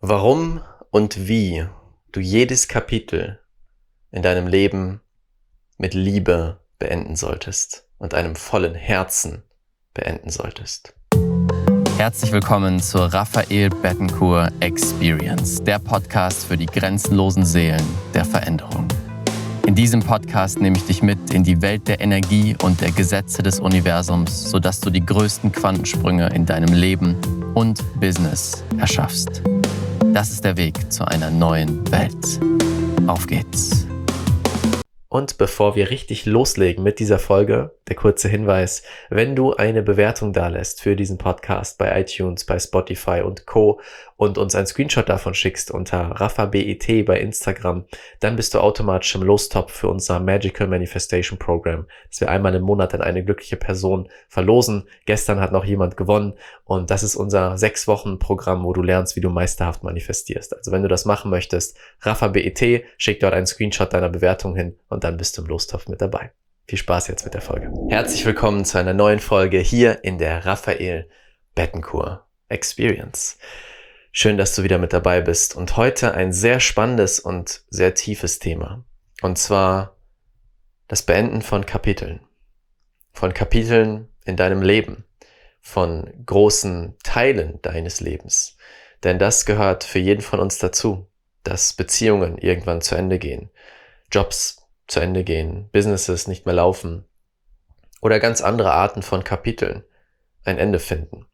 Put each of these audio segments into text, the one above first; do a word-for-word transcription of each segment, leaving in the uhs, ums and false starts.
Warum und wie du jedes Kapitel in deinem Leben mit Liebe beenden solltest und einem vollen Herzen beenden solltest. Herzlich willkommen zur Raphael Bettencourt Experience, der Podcast für die grenzenlosen Seelen der Veränderung. In diesem Podcast nehme ich dich mit in die Welt der Energie und der Gesetze des Universums, sodass du die größten Quantensprünge in deinem Leben und Business erschaffst. Das ist der Weg zu einer neuen Welt. Auf geht's! Und bevor wir richtig loslegen mit dieser Folge, der kurze Hinweis: Wenn du eine Bewertung dalässt für diesen Podcast bei iTunes, bei Spotify und Co. und uns einen Screenshot davon schickst unter RaphaBET bei Instagram, dann bist du automatisch im Lostopf für unser Magical Manifestation Program, das wir einmal im Monat an eine glückliche Person verlosen. Gestern hat noch jemand gewonnen und das ist unser sechs Wochen Programm, wo du lernst, wie du meisterhaft manifestierst. Also wenn du das machen möchtest, RaphaBET, schick dort einen Screenshot deiner Bewertung hin und dann bist du im Lostopf mit dabei. Viel Spaß jetzt mit der Folge. Herzlich willkommen zu einer neuen Folge hier in der Raphael Bettencourt Experience. Schön, dass du wieder mit dabei bist und heute ein sehr spannendes und sehr tiefes Thema. Und zwar das Beenden von Kapiteln. Von Kapiteln in deinem Leben. Von großen Teilen deines Lebens. Denn das gehört für jeden von uns dazu, dass Beziehungen irgendwann zu Ende gehen. Jobs zu Ende gehen, Businesses nicht mehr laufen oder ganz andere Arten von Kapiteln ein Ende finden.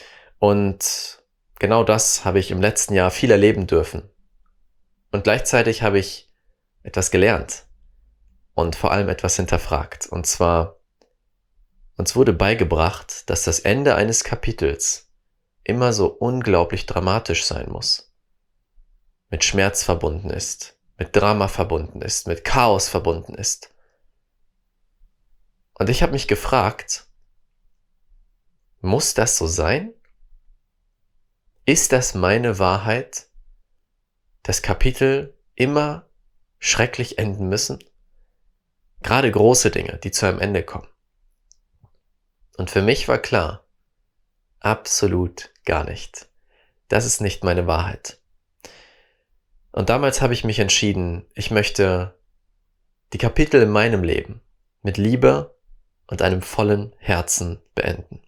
Und genau das habe ich im letzten Jahr viel erleben dürfen. Und gleichzeitig habe ich etwas gelernt und vor allem etwas hinterfragt. Und zwar, uns wurde beigebracht, dass das Ende eines Kapitels immer so unglaublich dramatisch sein muss, mit Schmerz verbunden ist, mit Drama verbunden ist, mit Chaos verbunden ist. Und ich habe mich gefragt, muss das so sein? Ist das meine Wahrheit, dass Kapitel immer schrecklich enden müssen? Gerade große Dinge, die zu einem Ende kommen. Und für mich war klar, absolut gar nicht. Das ist nicht meine Wahrheit. Und damals habe ich mich entschieden, ich möchte die Kapitel in meinem Leben mit Liebe und einem vollen Herzen beenden.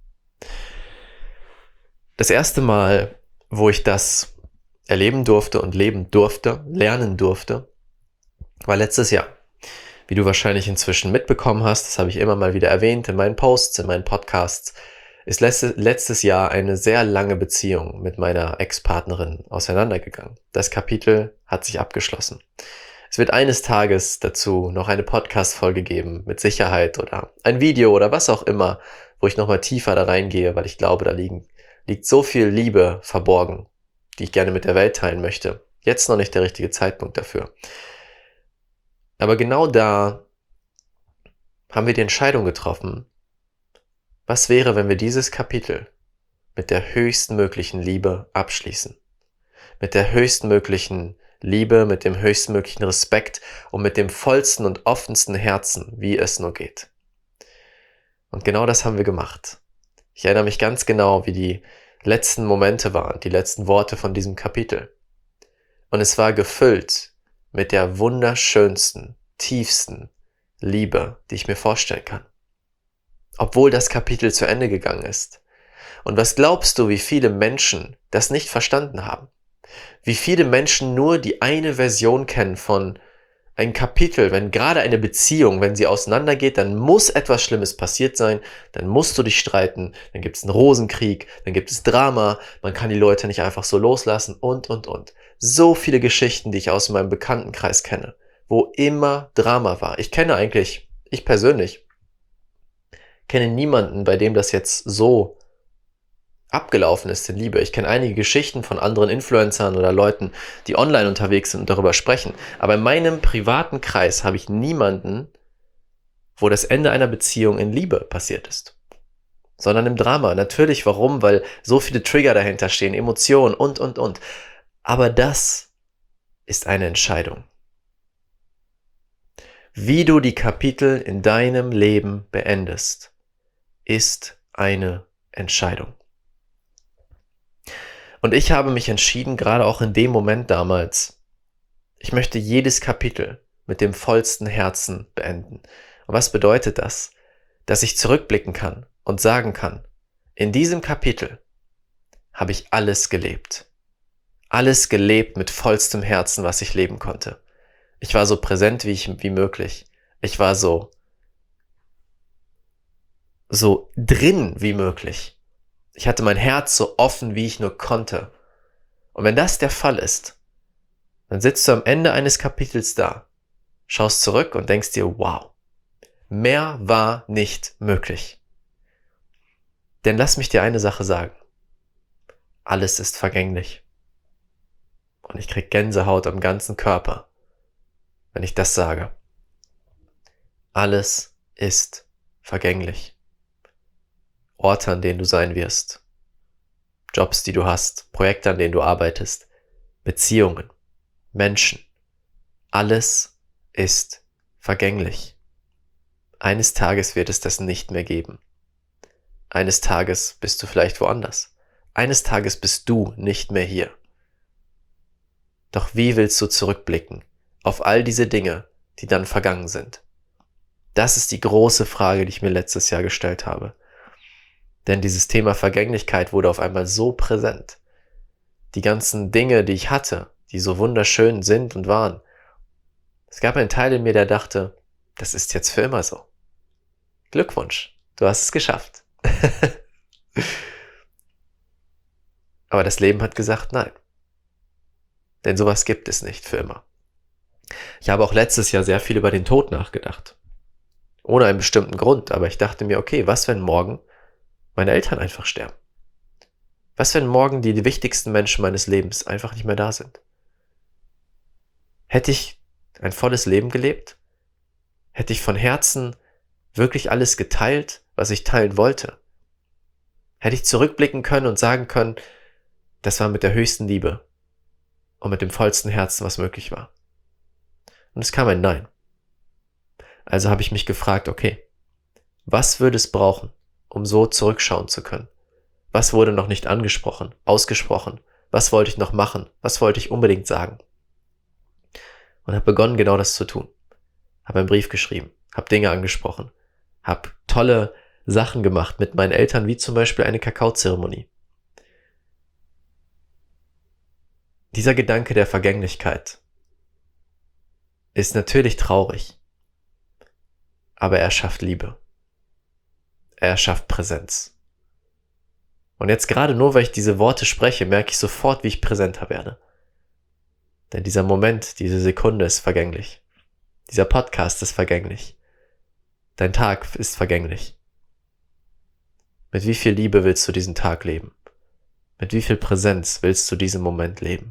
Das erste Mal, wo ich das erleben durfte und leben durfte, lernen durfte, war letztes Jahr. Wie du wahrscheinlich inzwischen mitbekommen hast, das habe ich immer mal wieder erwähnt in meinen Posts, in meinen Podcasts, ist letzte, letztes Jahr eine sehr lange Beziehung mit meiner Ex-Partnerin auseinandergegangen. Das Kapitel hat sich abgeschlossen. Es wird eines Tages dazu noch eine Podcast-Folge geben, mit Sicherheit, oder ein Video oder was auch immer, wo ich nochmal tiefer da reingehe, weil ich glaube, da liegen, liegt so viel Liebe verborgen, die ich gerne mit der Welt teilen möchte. Jetzt noch nicht der richtige Zeitpunkt dafür. Aber genau da haben wir die Entscheidung getroffen, was wäre, wenn wir dieses Kapitel mit der höchstmöglichen Liebe abschließen? Mit der höchstmöglichen Liebe, mit dem höchstmöglichen Respekt und mit dem vollsten und offensten Herzen, wie es nur geht. Und genau das haben wir gemacht. Ich erinnere mich ganz genau, wie die letzten Momente waren, die letzten Worte von diesem Kapitel. Und es war gefüllt mit der wunderschönsten, tiefsten Liebe, die ich mir vorstellen kann. Obwohl das Kapitel zu Ende gegangen ist. Und was glaubst du, wie viele Menschen das nicht verstanden haben? Wie viele Menschen nur die eine Version kennen von einem Kapitel, wenn gerade eine Beziehung, wenn sie auseinandergeht, dann muss etwas Schlimmes passiert sein, dann musst du dich streiten, dann gibt es einen Rosenkrieg, dann gibt es Drama, man kann die Leute nicht einfach so loslassen und, und, und. So viele Geschichten, die ich aus meinem Bekanntenkreis kenne, wo immer Drama war. Ich kenne eigentlich, ich persönlich, kenne niemanden, bei dem das jetzt so abgelaufen ist in Liebe. Ich kenne einige Geschichten von anderen Influencern oder Leuten, die online unterwegs sind und darüber sprechen. Aber in meinem privaten Kreis habe ich niemanden, wo das Ende einer Beziehung in Liebe passiert ist. Sondern im Drama. Natürlich, warum? Weil so viele Trigger dahinter stehen, Emotionen und, und, und. Aber das ist eine Entscheidung. Wie du die Kapitel in deinem Leben beendest, ist eine Entscheidung. Und ich habe mich entschieden, gerade auch in dem Moment damals, ich möchte jedes Kapitel mit dem vollsten Herzen beenden. Und was bedeutet das? Dass ich zurückblicken kann und sagen kann, in diesem Kapitel habe ich alles gelebt. Alles gelebt mit vollstem Herzen, was ich leben konnte. Ich war so präsent wie ich, wie möglich. Ich war so, so drin wie möglich. Ich hatte mein Herz so offen, wie ich nur konnte. Und wenn das der Fall ist, dann sitzt du am Ende eines Kapitels da, schaust zurück und denkst dir, wow, mehr war nicht möglich. Denn lass mich dir eine Sache sagen. Alles ist vergänglich. Und ich krieg Gänsehaut am ganzen Körper, wenn ich das sage. Alles ist vergänglich. Orte, an denen du sein wirst. Jobs, die du hast. Projekte, an denen du arbeitest. Beziehungen. Menschen. Alles ist vergänglich. Eines Tages wird es das nicht mehr geben. Eines Tages bist du vielleicht woanders. Eines Tages bist du nicht mehr hier. Doch wie willst du zurückblicken auf all diese Dinge, die dann vergangen sind? Das ist die große Frage, die ich mir letztes Jahr gestellt habe. Denn dieses Thema Vergänglichkeit wurde auf einmal so präsent. Die ganzen Dinge, die ich hatte, die so wunderschön sind und waren. Es gab einen Teil in mir, der dachte, das ist jetzt für immer so. Glückwunsch, du hast es geschafft. Aber das Leben hat gesagt, nein. Denn sowas gibt es nicht für immer. Ich habe auch letztes Jahr sehr viel über den Tod nachgedacht. Ohne einen bestimmten Grund, aber ich dachte mir, okay, was wenn morgen meine Eltern einfach sterben? Was wenn morgen die wichtigsten Menschen meines Lebens einfach nicht mehr da sind? Hätte ich ein volles Leben gelebt? Hätte ich von Herzen wirklich alles geteilt, was ich teilen wollte? Hätte ich zurückblicken können und sagen können, das war mit der höchsten Liebe und mit dem vollsten Herzen, was möglich war? Und es kam ein Nein. Also habe ich mich gefragt, okay, was würde es brauchen, um so zurückschauen zu können? Was wurde noch nicht angesprochen, ausgesprochen? Was wollte ich noch machen? Was wollte ich unbedingt sagen? Und habe begonnen, genau das zu tun. Habe einen Brief geschrieben, habe Dinge angesprochen, habe tolle Sachen gemacht mit meinen Eltern, wie zum Beispiel eine Kakaozeremonie. Dieser Gedanke der Vergänglichkeit ist natürlich traurig, aber er schafft Liebe. Er schafft Präsenz. Und jetzt gerade nur, weil ich diese Worte spreche, merke ich sofort, wie ich präsenter werde. Denn dieser Moment, diese Sekunde ist vergänglich. Dieser Podcast ist vergänglich. Dein Tag ist vergänglich. Mit wie viel Liebe willst du diesen Tag leben? Mit wie viel Präsenz willst du diesen Moment leben?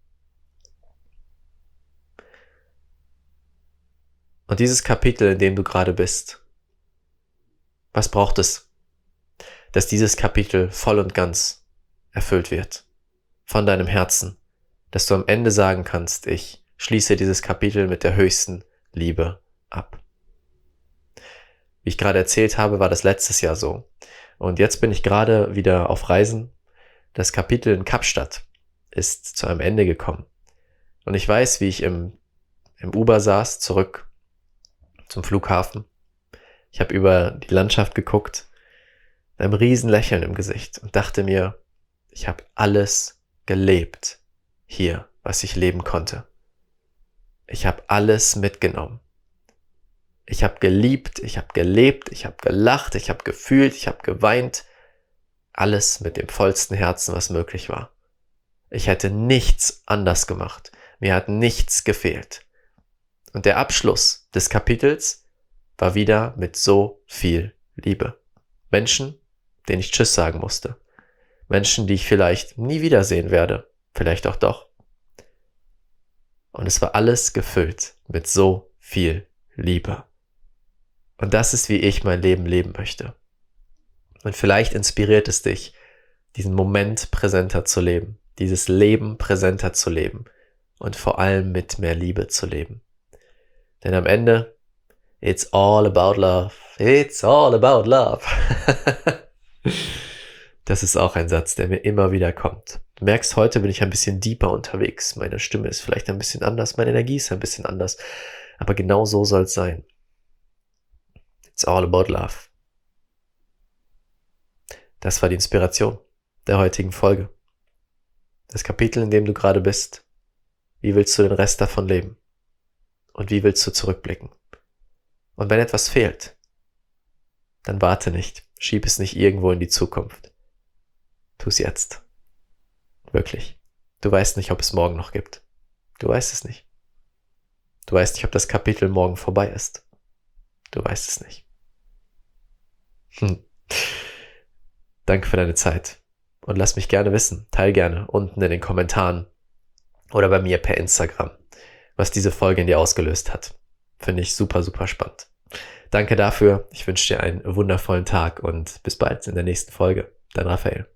Und dieses Kapitel, in dem du gerade bist, was braucht es, dass dieses Kapitel voll und ganz erfüllt wird von deinem Herzen, dass du am Ende sagen kannst, ich schließe dieses Kapitel mit der höchsten Liebe ab. Wie ich gerade erzählt habe, war das letztes Jahr so. Und jetzt bin ich gerade wieder auf Reisen. Das Kapitel in Kapstadt ist zu einem Ende gekommen. Und ich weiß, wie ich im, im Uber saß, zurück zum Flughafen. Ich habe über die Landschaft geguckt, mit einem riesen Lächeln im Gesicht und dachte mir, ich habe alles gelebt hier, was ich leben konnte. Ich habe alles mitgenommen. Ich habe geliebt, ich habe gelebt, ich habe gelacht, ich habe gefühlt, ich habe geweint. Alles mit dem vollsten Herzen, was möglich war. Ich hätte nichts anders gemacht. Mir hat nichts gefehlt. Und der Abschluss des Kapitels war wieder mit so viel Liebe. Menschen, denen ich Tschüss sagen musste. Menschen, die ich vielleicht nie wiedersehen werde. Vielleicht auch doch. Und es war alles gefüllt mit so viel Liebe. Und das ist, wie ich mein Leben leben möchte. Und vielleicht inspiriert es dich, diesen Moment präsenter zu leben, dieses Leben präsenter zu leben und vor allem mit mehr Liebe zu leben. Denn am Ende, it's all about love. It's all about love. Das ist auch ein Satz, der mir immer wieder kommt, Du merkst, heute bin ich ein bisschen deeper unterwegs. Meine Stimme ist vielleicht ein bisschen anders, meine Energie ist ein bisschen anders. Aber genau so soll es sein. It's all about love. Das war die Inspiration der heutigen Folge. Das Kapitel, in dem du gerade bist. Wie willst du den Rest davon leben? Und wie willst du zurückblicken? Und wenn etwas fehlt, dann warte nicht. Schieb es nicht irgendwo in die Zukunft. Tu es jetzt. Wirklich. Du weißt nicht, ob es morgen noch gibt. Du weißt es nicht. Du weißt nicht, ob das Kapitel morgen vorbei ist. Du weißt es nicht. Hm. Danke für deine Zeit. Und lass mich gerne wissen, teil gerne unten in den Kommentaren oder bei mir per Instagram, was diese Folge in dir ausgelöst hat. Finde ich super, super spannend. Danke dafür. Ich wünsche dir einen wundervollen Tag und bis bald in der nächsten Folge. Dein Raphael.